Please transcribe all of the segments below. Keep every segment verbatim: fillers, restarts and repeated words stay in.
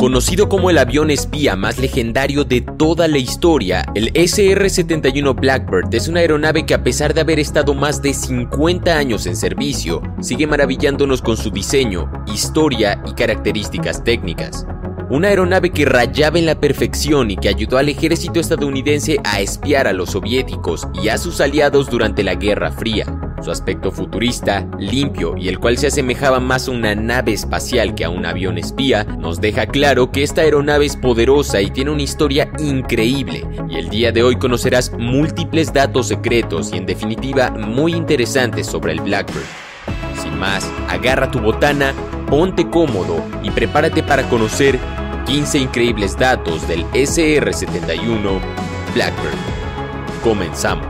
Conocido como el avión espía más legendario de toda la historia, el ese erre setenta y uno Blackbird es una aeronave que, a pesar de haber estado más de cincuenta años en servicio, sigue maravillándonos con su diseño, historia y características técnicas. Una aeronave que rayaba en la perfección y que ayudó al ejército estadounidense a espiar a los soviéticos y a sus aliados durante la Guerra Fría. Su aspecto futurista, limpio y el cual se asemejaba más a una nave espacial que a un avión espía, nos deja claro que esta aeronave es poderosa y tiene una historia increíble, y el día de hoy conocerás múltiples datos secretos y en definitiva muy interesantes sobre el Blackbird. Sin más, agarra tu botana, ponte cómodo y prepárate para conocer quince increíbles datos del ese erre setenta y uno Blackbird. Comenzamos.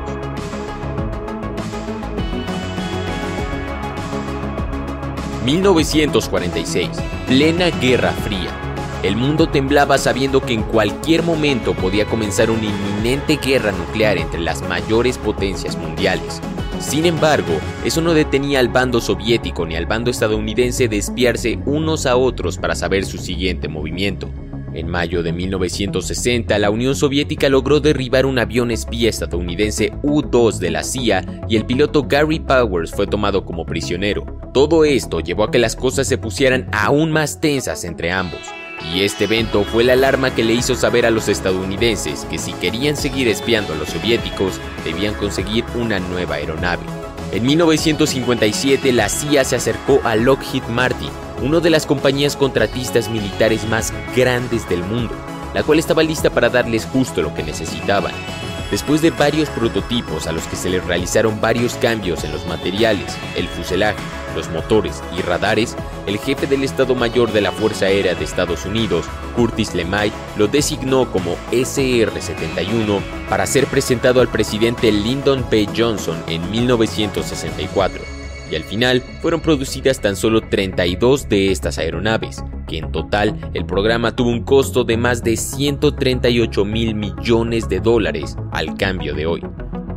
mil novecientos cuarenta y seis, plena Guerra Fría. El mundo temblaba sabiendo que en cualquier momento podía comenzar una inminente guerra nuclear entre las mayores potencias mundiales. Sin embargo, eso no detenía al bando soviético ni al bando estadounidense de espiarse unos a otros para saber su siguiente movimiento. En mayo de mil novecientos sesenta, la Unión Soviética logró derribar un avión espía estadounidense U dos de la C I A y el piloto Gary Powers fue tomado como prisionero. Todo esto llevó a que las cosas se pusieran aún más tensas entre ambos, y este evento fue la alarma que le hizo saber a los estadounidenses que si querían seguir espiando a los soviéticos, debían conseguir una nueva aeronave. En mil novecientos cincuenta y siete, la C I A se acercó a Lockheed Martin, una de las compañías contratistas militares más grandes del mundo, la cual estaba lista para darles justo lo que necesitaban. Después de varios prototipos a los que se les realizaron varios cambios en los materiales, el fuselaje, los motores y radares, el jefe del Estado Mayor de la Fuerza Aérea de Estados Unidos, Curtis LeMay, lo designó como ese erre setenta y uno para ser presentado al presidente Lyndon B. Johnson en mil novecientos sesenta y cuatro. Y al final fueron producidas tan solo treinta y dos de estas aeronaves, que en total el programa tuvo un costo de más de ciento treinta y ocho mil millones de dólares al cambio de hoy.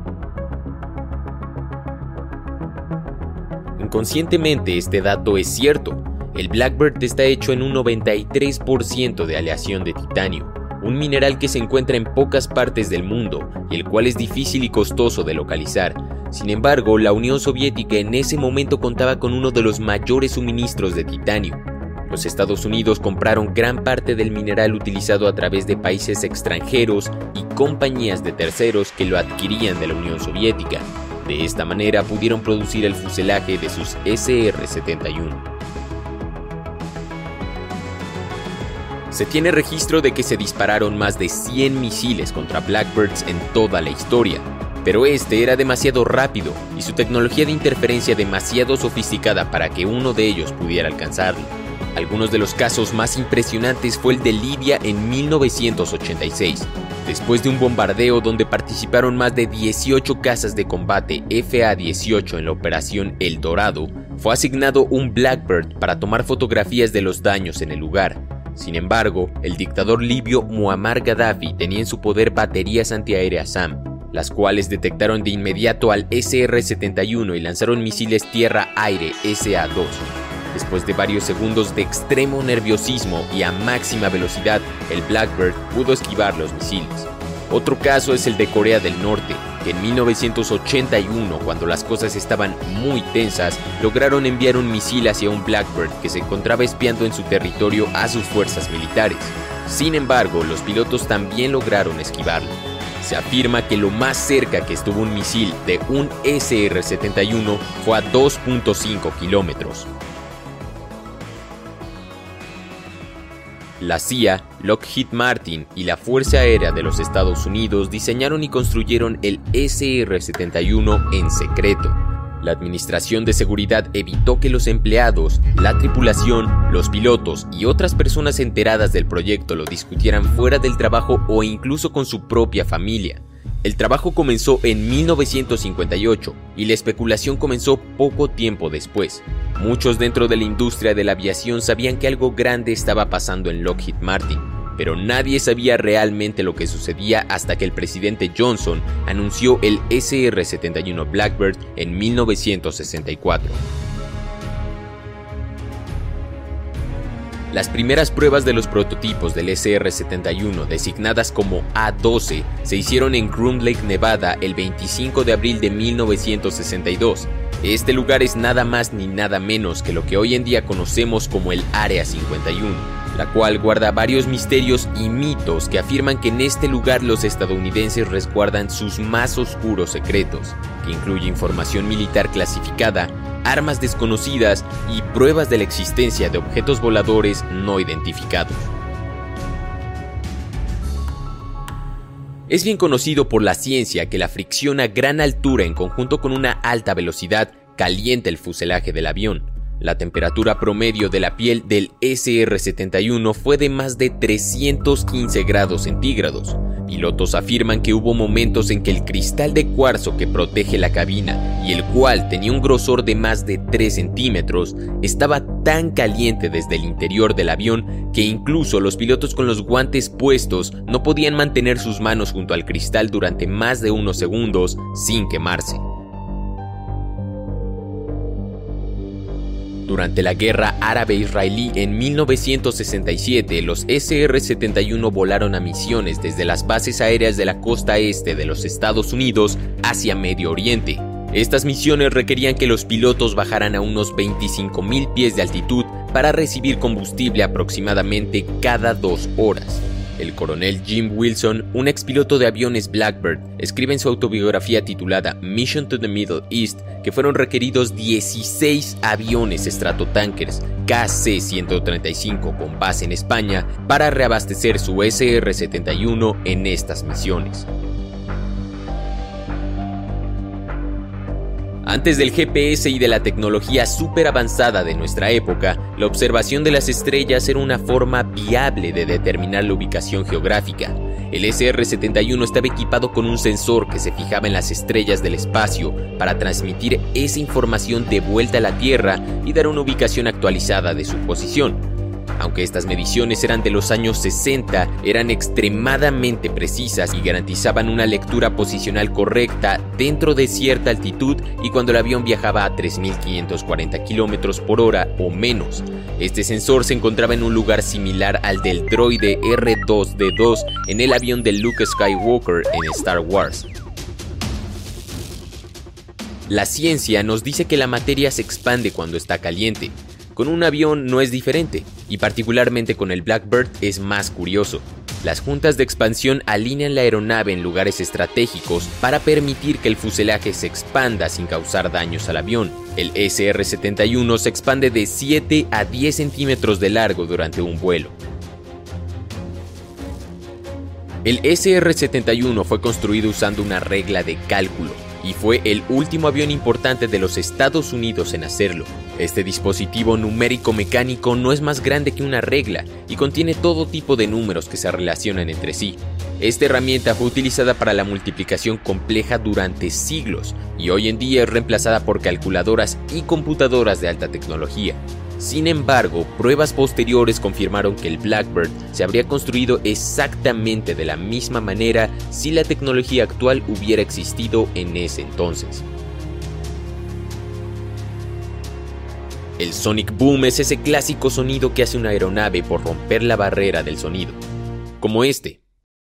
Inconscientemente este dato es cierto. El Blackbird está hecho en un noventa y tres por ciento de aleación de titanio, un mineral que se encuentra en pocas partes del mundo y el cual es difícil y costoso de localizar. Sin embargo, la Unión Soviética en ese momento contaba con uno de los mayores suministros de titanio. Los Estados Unidos compraron gran parte del mineral utilizado a través de países extranjeros y compañías de terceros que lo adquirían de la Unión Soviética. De esta manera pudieron producir el fuselaje de sus ese erre setenta y uno. Se tiene registro de que se dispararon más de cien misiles contra Blackbirds en toda la historia, pero este era demasiado rápido y su tecnología de interferencia demasiado sofisticada para que uno de ellos pudiera alcanzarlo. Algunos de los casos más impresionantes fue el de Libia en mil novecientos ochenta y seis. Después de un bombardeo donde participaron más de dieciocho cazas de combate efe a dieciocho en la operación El Dorado, fue asignado un Blackbird para tomar fotografías de los daños en el lugar. Sin embargo, el dictador libio Muammar Gaddafi tenía en su poder baterías antiaéreas SAM, las cuales detectaron de inmediato al ese erre setenta y uno y lanzaron misiles tierra-aire ese a dos. Después de varios segundos de extremo nerviosismo y a máxima velocidad, el Blackbird pudo esquivar los misiles. Otro caso es el de Corea del Norte, que en mil novecientos ochenta y uno, cuando las cosas estaban muy tensas, lograron enviar un misil hacia un Blackbird que se encontraba espiando en su territorio a sus fuerzas militares. Sin embargo, los pilotos también lograron esquivarlo. Se afirma que lo más cerca que estuvo un misil de un ese erre setenta y uno fue a dos punto cinco kilómetros. La C I A, Lockheed Martin y la Fuerza Aérea de los Estados Unidos diseñaron y construyeron el ese erre setenta y uno en secreto. La Administración de Seguridad evitó que los empleados, la tripulación, los pilotos y otras personas enteradas del proyecto lo discutieran fuera del trabajo o incluso con su propia familia. El trabajo comenzó en mil novecientos cincuenta y ocho y la especulación comenzó poco tiempo después. Muchos dentro de la industria de la aviación sabían que algo grande estaba pasando en Lockheed Martin, pero nadie sabía realmente lo que sucedía hasta que el presidente Johnson anunció el ese erre setenta y uno Blackbird en mil novecientos sesenta y cuatro. Las primeras pruebas de los prototipos del ese erre setenta y uno, designadas como A doce, se hicieron en Groom Lake, Nevada, el veinticinco de abril de mil novecientos sesenta y dos. Este lugar es nada más ni nada menos que lo que hoy en día conocemos como el Área cincuenta y uno, la cual guarda varios misterios y mitos que afirman que en este lugar los estadounidenses resguardan sus más oscuros secretos, que incluye información militar clasificada, armas desconocidas y pruebas de la existencia de objetos voladores no identificados. Es bien conocido por la ciencia que la fricción a gran altura en conjunto con una alta velocidad calienta el fuselaje del avión. La temperatura promedio de la piel del ese erre setenta y uno fue de más de trescientos quince grados centígrados. Pilotos afirman que hubo momentos en que el cristal de cuarzo que protege la cabina, y el cual tenía un grosor de más de tres centímetros, estaba tan caliente desde el interior del avión que incluso los pilotos con los guantes puestos no podían mantener sus manos junto al cristal durante más de unos segundos sin quemarse. Durante la guerra árabe-israelí en mil novecientos sesenta y siete, los ese erre setenta y uno volaron a misiones desde las bases aéreas de la costa este de los Estados Unidos hacia Medio Oriente. Estas misiones requerían que los pilotos bajaran a unos veinticinco mil pies de altitud para recibir combustible aproximadamente cada dos horas. El coronel Jim Wilson, un expiloto de aviones Blackbird, escribe en su autobiografía titulada Mission to the Middle East que fueron requeridos dieciséis aviones Stratotankers K C ciento treinta y cinco con base en España para reabastecer su ese erre setenta y uno en estas misiones. Antes del ge pe ese y de la tecnología súper avanzada de nuestra época, la observación de las estrellas era una forma viable de determinar la ubicación geográfica. El ese erre setenta y uno estaba equipado con un sensor que se fijaba en las estrellas del espacio para transmitir esa información de vuelta a la Tierra y dar una ubicación actualizada de su posición. Aunque estas mediciones eran de los años sesenta, eran extremadamente precisas y garantizaban una lectura posicional correcta dentro de cierta altitud y cuando el avión viajaba a tres mil quinientos cuarenta kilómetros por hora o menos. Este sensor se encontraba en un lugar similar al del droide erre dos de dos en el avión de Luke Skywalker en Star Wars. La ciencia nos dice que la materia se expande cuando está caliente. Con un avión no es diferente, y particularmente con el Blackbird es más curioso. Las juntas de expansión alinean la aeronave en lugares estratégicos para permitir que el fuselaje se expanda sin causar daños al avión. El ese erre setenta y uno se expande de siete a diez centímetros de largo durante un vuelo. El ese erre setenta y uno fue construido usando una regla de cálculo, y fue el último avión importante de los Estados Unidos en hacerlo. Este dispositivo numérico mecánico no es más grande que una regla y contiene todo tipo de números que se relacionan entre sí. Esta herramienta fue utilizada para la multiplicación compleja durante siglos y hoy en día es reemplazada por calculadoras y computadoras de alta tecnología. Sin embargo, pruebas posteriores confirmaron que el Blackbird se habría construido exactamente de la misma manera si la tecnología actual hubiera existido en ese entonces. El Sonic Boom es ese clásico sonido que hace una aeronave por romper la barrera del sonido, como este.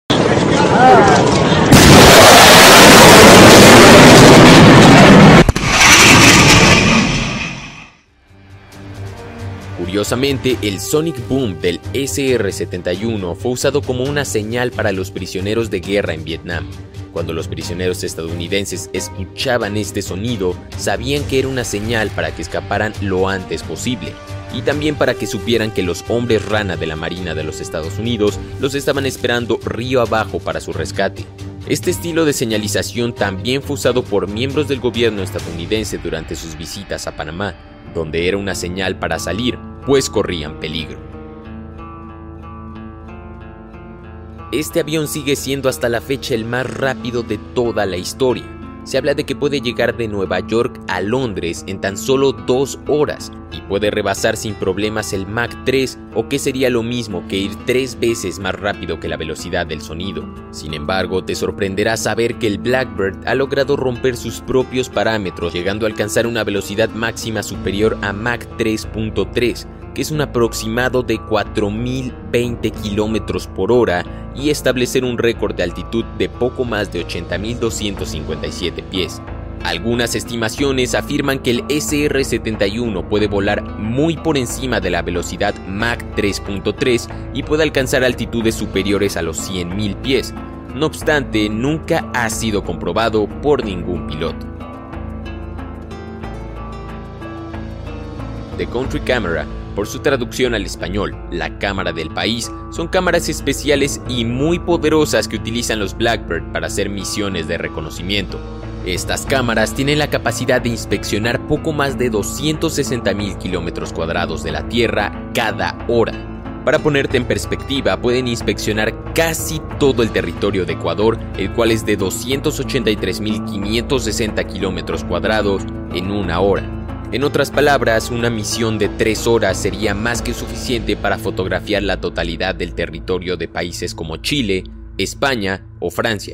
Curiosamente, el Sonic Boom del ese erre setenta y uno fue usado como una señal para los prisioneros de guerra en Vietnam. Cuando los prisioneros estadounidenses escuchaban este sonido, sabían que era una señal para que escaparan lo antes posible, y también para que supieran que los hombres rana de la Marina de los Estados Unidos los estaban esperando río abajo para su rescate. Este estilo de señalización también fue usado por miembros del gobierno estadounidense durante sus visitas a Panamá, donde era una señal para salir, pues corrían peligro. Este avión sigue siendo hasta la fecha el más rápido de toda la historia. Se habla de que puede llegar de Nueva York a Londres en tan solo dos horas, y puede rebasar sin problemas el Mach tres, o que sería lo mismo que ir tres veces más rápido que la velocidad del sonido. Sin embargo, te sorprenderá saber que el Blackbird ha logrado romper sus propios parámetros, llegando a alcanzar una velocidad máxima superior a Mach tres punto tres, que es un aproximado de cuatro mil veinte kilómetros por hora, y establecer un récord de altitud de poco más de ochenta mil doscientos cincuenta y siete pies. Algunas estimaciones afirman que el S R setenta y uno puede volar muy por encima de la velocidad Mach tres punto tres y puede alcanzar altitudes superiores a los cien mil pies. No obstante, nunca ha sido comprobado por ningún piloto. The Country Camera, por su traducción al español, la cámara del país, son cámaras especiales y muy poderosas que utilizan los Blackbird para hacer misiones de reconocimiento. Estas cámaras tienen la capacidad de inspeccionar poco más de doscientos sesenta mil kilómetros cuadrados de la Tierra cada hora. Para ponerte en perspectiva, pueden inspeccionar casi todo el territorio de Ecuador, el cual es de doscientos ochenta y tres mil quinientos sesenta kilómetros cuadrados en una hora. En otras palabras, una misión de tres horas sería más que suficiente para fotografiar la totalidad del territorio de países como Chile, España o Francia.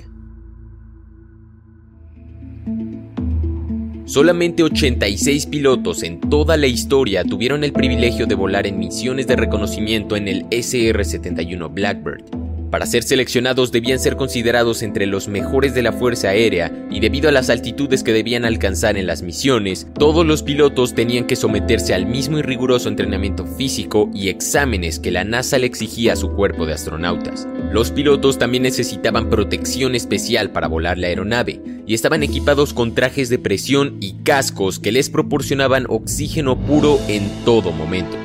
Solamente ochenta y seis pilotos en toda la historia tuvieron el privilegio de volar en misiones de reconocimiento en el S R setenta y uno Blackbird. Para ser seleccionados debían ser considerados entre los mejores de la Fuerza Aérea, y debido a las altitudes que debían alcanzar en las misiones, todos los pilotos tenían que someterse al mismo y riguroso entrenamiento físico y exámenes que la NASA le exigía a su cuerpo de astronautas. Los pilotos también necesitaban protección especial para volar la aeronave, y estaban equipados con trajes de presión y cascos que les proporcionaban oxígeno puro en todo momento.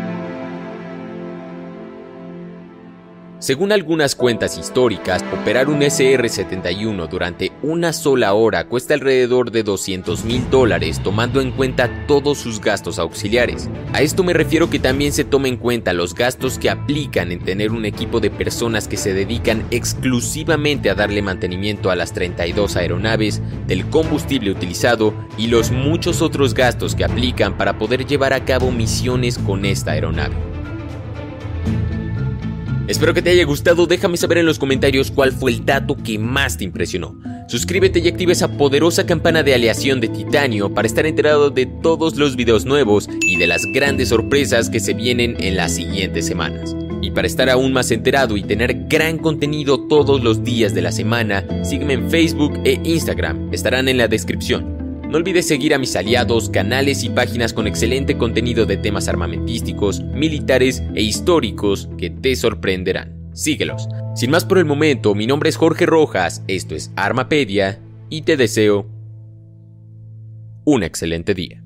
Según algunas cuentas históricas, operar un S R setenta y uno durante una sola hora cuesta alrededor de doscientos mil dólares, tomando en cuenta todos sus gastos auxiliares. A esto me refiero que también se toma en cuenta los gastos que aplican en tener un equipo de personas que se dedican exclusivamente a darle mantenimiento a las treinta y dos aeronaves, del combustible utilizado y los muchos otros gastos que aplican para poder llevar a cabo misiones con esta aeronave. Espero que te haya gustado, déjame saber en los comentarios cuál fue el dato que más te impresionó. Suscríbete y activa esa poderosa campana de aleación de titanio para estar enterado de todos los videos nuevos y de las grandes sorpresas que se vienen en las siguientes semanas. Y para estar aún más enterado y tener gran contenido todos los días de la semana, sígueme en Facebook e Instagram, estarán en la descripción. No olvides seguir a mis aliados, canales y páginas con excelente contenido de temas armamentísticos, militares e históricos que te sorprenderán. Síguelos. Sin más por el momento, mi nombre es Jorge Rojas, esto es Armapedia y te deseo un excelente día.